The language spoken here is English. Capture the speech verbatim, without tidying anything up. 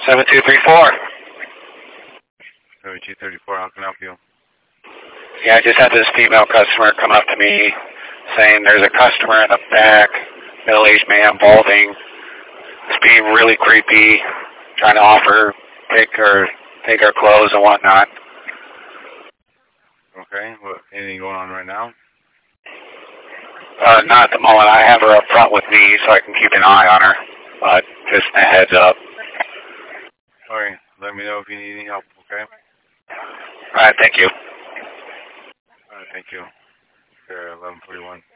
seven two three four. seven two three four, how can I help you? Yeah, I just had this female customer come up to me saying there's a customer in the back, middle-aged man, balding. It's being really creepy, trying to offer, take her, take her clothes and whatnot. Okay, what, anything going on right now? Uh, not at the moment. I have her up front with me so I can keep an eye on her, but just a heads up. All right, let me know if you need any help, okay? All right, thank you. All right, thank you. Okay, eleven forty-one.